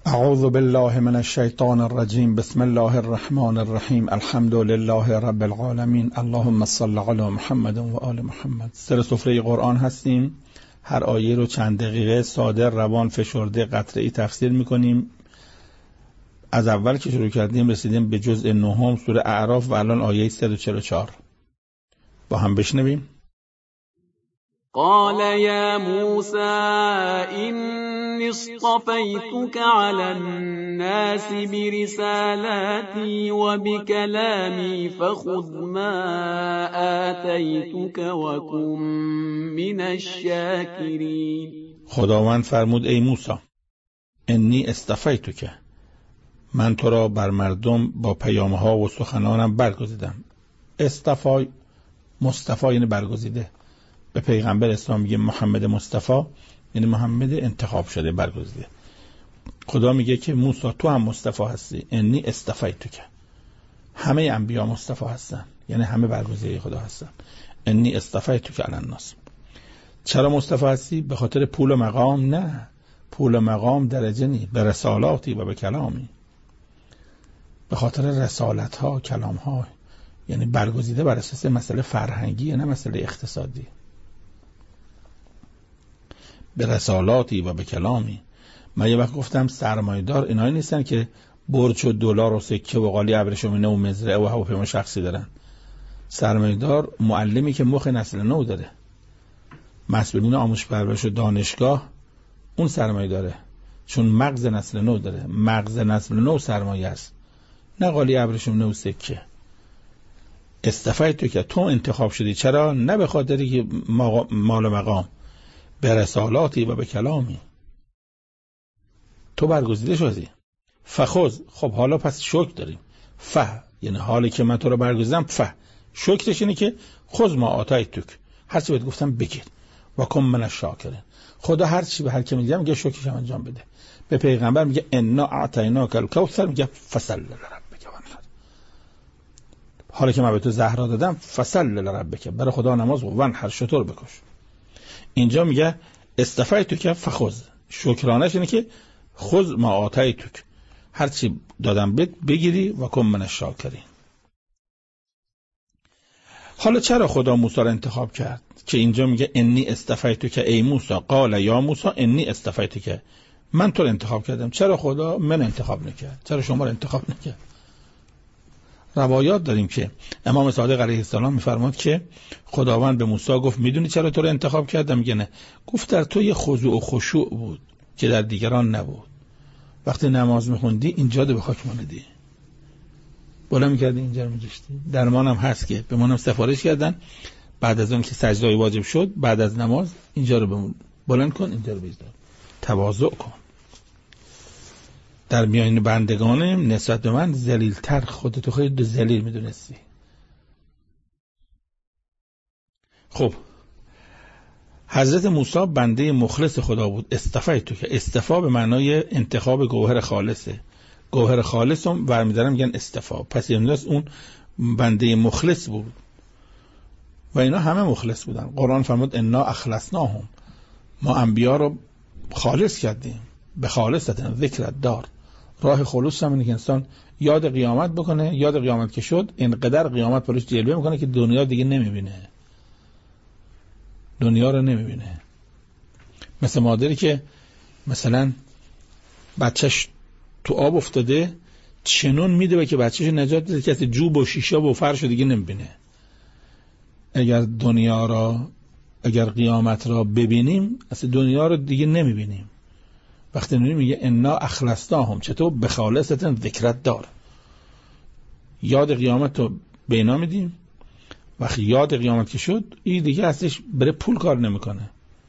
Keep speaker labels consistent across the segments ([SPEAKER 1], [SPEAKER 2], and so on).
[SPEAKER 1] اعوذ بالله من الشیطان الرجیم. بسم الله الرحمن الرحیم. الحمد لله رب العالمین. اللهم صل علی محمد و آل محمد. سر سفره قرآن هستیم. هر آیه رو چند دقیقه ساده، روان، فشرده، قطعی تفسیر میکنیم. از اول که شروع کردیم رسیدیم به جزء 9 سوره اعراف و الان آیه 144. با هم بشنویم.
[SPEAKER 2] قال يا موسى إني اصطفيتك على الناس برسالاتي وبكلامي فخذ ما آتيتك وكن من الشاكرين.
[SPEAKER 1] خداوند فرمود ای موسی انی اصطفیتک، من تو را بر مردم با پیامها و سخنانم برگزیدم. اصطفا، مصطفی یعنی برگزیده. به پیغمبر اسلام میگه محمد مصطفی، یعنی محمد انتخاب شده، برگزیده. خدا میگه که موسی تو هم مصطفی هستی. انی اصطفیتک، همه انبیا مصطفی هستن، یعنی همه برگزیده خدا هستن. انی اصطفیتک علی الناس. چرا مصطفی هستی؟ به خاطر پول و مقام؟ نه، پول و مقام درجه نی، به رسالاتی و به کلامی. به خاطر رسالت ها، کلام ها، یعنی برگزیده بر اساس مسئله فرهنگی، نه مسئله اقتصادی. به رسالاتی و به کلامی. من یه وقت گفتم سرمایه‌دار اینایی نیستن که برج و دلار و سکه و قالی ابریشمی و مزرعه و هواپیما شخصی دارن. سرمایه‌دار معلمی که مخ نسل نو داره، مسئولین آموزش پرورش و دانشگاه، اون سرمایه داره، چون مغز نسل نو داره. مغز نسل نو سرمایه است، نه قالی ابریشمی و سکه. اصطفیتک، تو انتخاب شدی. چرا؟ نه به خاطری که مال و مقام، به رسالاتی و به کلامی. تو برگزیده شدی. فخذ، خب حالا پس شکر داریم. یعنی حالی که من تو رو برگزیدم، شکرش اینه که خذ ما آتیتک، هر چی بهت گفتم بگیر. و کن من الشاکرین. خدا هر چی به هر کی میگه شکرش انجام بده. به پیغمبر میگه انا اعطیناک الکوثر، میگه فصل لربک وانحر. حالا که من به تو زهرا دادم، فصل لربک، برای خدا نماز و وانحر، شتر بکش. اینجا میگه اصطفیتک فخذ، شکرانش اینه که خذ ما آتیتک، هر چی دادم بگیری. و کن من الشاکرین. حالا چرا خدا موسی رو انتخاب کرد که اینجا میگه انی اصطفیتک ای موسی؟ قال یا موسی انی اصطفیتک، من تو رو انتخاب کردم. چرا خدا من انتخاب نکرد؟ چرا شما رو انتخاب نکرد؟ روایات داریم که امام صادق علیه السلام میفرماد که خداوند به موسی گفت میدونی چرا تو رو انتخاب کردم؟ میگه نه. گفت در تو یه خضوع و خشوع بود که در دیگران نبود. وقتی نماز میخوندی اینجا به خاک ماندی، بالا میکردی اینجا رو میذاشتی. در منم هست که به منم سفارش کردن بعد از اون که سجده واجب شد، بعد از نماز اینجا رو بلند کن، اینجا رو بذار، تواضع کن. در میان بندگانم نسبت به من ذلیل‌تر، خودتو خیلی ذلیل میدونستی. خب حضرت موسی بنده مخلص خدا بود. اصطفیتو، که اصطفا به معنای انتخاب گوهر خالصه. گوهر خالص هم برمی‌دارن میگن اصطفا. پس یعنی اون بنده مخلص بود و اینا همه مخلص بودن. قرآن فرمود انا اخلصناهم، ما انبیا رو خالص کردیم. به خالصتن ذکرت دار. راه خلوص هم اینه که انسان یاد قیامت بکنه. یاد قیامت که شد، اینقدر قیامت پرش جلوه میکنه که دنیا دیگه نمیبینه، دنیا رو نمیبینه. مثل مادری که مثلا بچهش تو آب افتاده، چنون میده که بچهش نجات بده، کسی جوب و شیشه و فرش رو دیگه نمیبینه. اگر دنیا را، اگر قیامت را ببینیم، اصلا دنیا رو دیگه نمیبینیم. وقتی میگه انا اخلصناهم، چطور؟ به خالصتن ذکرت دار. یاد قیامت رو بینا میدیم. وقتی یاد قیامت که شد، این دیگه اصلش بره پول کار نمیکنه.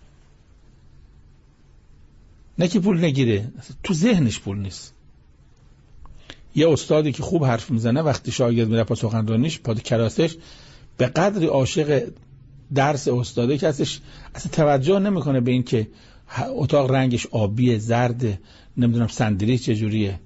[SPEAKER 1] نه که پول نگیره، تو ذهنش پول نیست. یه استادی که خوب حرف میزنه، وقتی شاگرد میره پا سخنرانیش، پا کراسش، به قدری عاشق درس استاده که اصلا توجه نمیکنه به این که اتاق رنگش آبیه، زرده، نمیدونم صندلی چجوریه.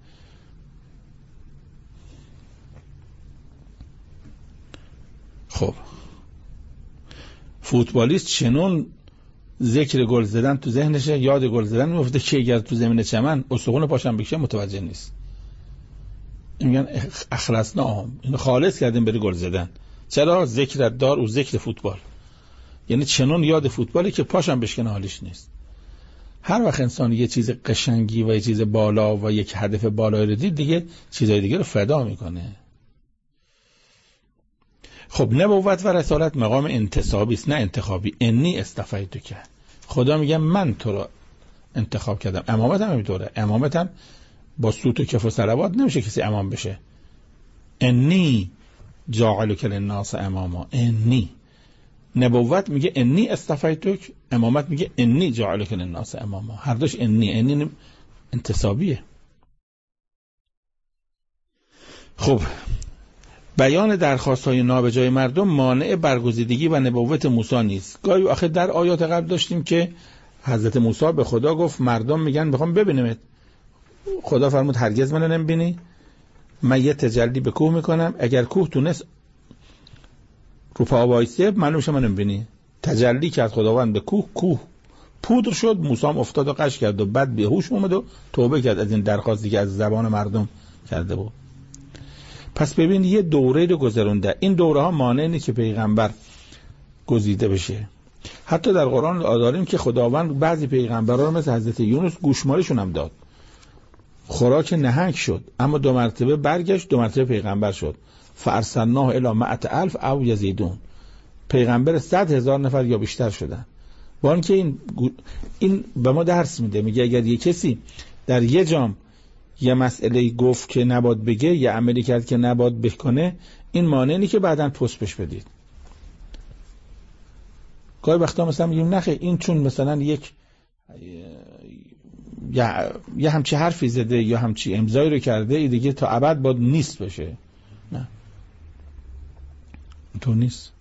[SPEAKER 1] خب فوتبالیست چنون ذکر گل زدن تو ذهنشه، یاد گل زدن میفته که اگر تو زمین چمن استخون پاشم بکشه متوجه نیست. میگن اخلصناهم، اینو خالص کردیم بری گل زدن. چرا؟ ذکرت دار و ذکر فوتبال، یعنی چنون یاد فوتبالی که پاشم بشکنه حالیش نیست. هر وقت انسان یه چیز قشنگی و یه چیز بالا و یک هدف بالایی رو دید، دیگه چیزای دیگه رو فدا میکنه. خب نبوت و رسالت مقام انتصابی است نه انتخابی. انی اصطفیتک، خدا میگه من تو رو انتخاب کردم. امامت هم اینطوره، امامت هم با صوت و کف و صلوات نمیشه کسی امام بشه. انی جاعلک للناس اماما. انی نبوت میگه انی اصطفیتک، امامت میگه انی جاعلک للناس اماما. هر دوش انی انتصابیه. خب بیان درخواست‌های نابجای مردم مانع برگزیدگی و نبوت موسی نیست. گاهی آخه در آیات قبل داشتیم که حضرت موسی به خدا گفت مردم میگن میخوام ببینمت. خدا فرمود هرگز منو نمیبینی، من یه تجلی به کوه میکنم، اگر کوه تونست رو پا وایسه معلوم شه من نمیبینی. تجلی کرد خداوند به کوه پودر شد. موسی هم افتاد و قش کرد و بعد بیهوش اومد و توبه کرد از این درخواستی که از زبان مردم کرده بود. پس ببین یه دوره رو گذرونده. این دوره ها مانع نیست که پیغمبر گزیده بشه. حتی در قرآن داریم که خداوند بعضی پیغمبران رو مثل حضرت یونس گوشمالشون هم داد، خوراک نهنگ شد، اما 2 مرتبه برگشت، 2 مرتبه پیغمبر شد. فارسلناه الی 100,000 او یزیدون، پیغمبر 100,000 نفر یا بیشتر شدن. با اینکه این به ما درس میده، میگه اگر یه کسی در یه جام یه مسئله گفت که نباید بگه، یه عملی کرد که نباید بکنه، این مانع نیست که بعداً پست بهش بدید. گاهی وقتا مثلا میگیم نخه این چون مثلا یک یه همچی حرفی زده یا همچی امضایی رو کرده، این دیگه تا ابد باید نیست بشه. نه تو نیست.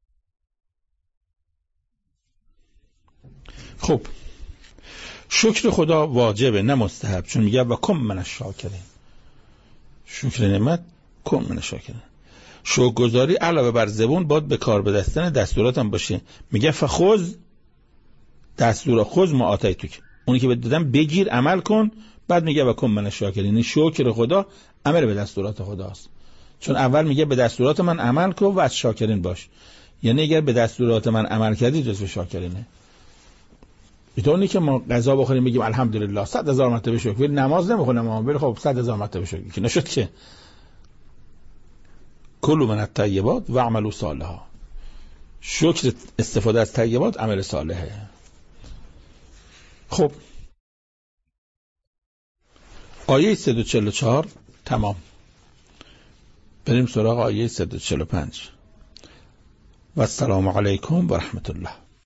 [SPEAKER 1] خب شکر خدا واجبه نه مستحب، چون میگه و کن من الشاکرین. شکر نعمت کن من الشاکرین. شکرگزاری علاوه بر زبون باید به کار به دستن دستورات هم باشه. میگه فخذ دستور خذ ما آتیتک، اونی که بهت دادم بگیر عمل کن. بعد میگه و کن من الشاکرین. شکر خدا عمل به دستورات خداست، چون اول میگه به دستورات من عمل کن و از شاکرین باش. یعنی اگر به دستورات من عمل کردی جزو شاکرینه. اینطوری که ما غذا بخوریم بگیم الحمدلله 100,000 مرتبه شکر، ولی نماز نمیخونم اما ولی خب 100,000 مرتبه شکر که نشد که. کلوا من الطیبات و اعملوا صالحا. شکر استفاده از طیبات عمل صالحه. خب آیه 144 تمام. بریم سراغ آیه 145. و السلام علیکم و رحمت الله.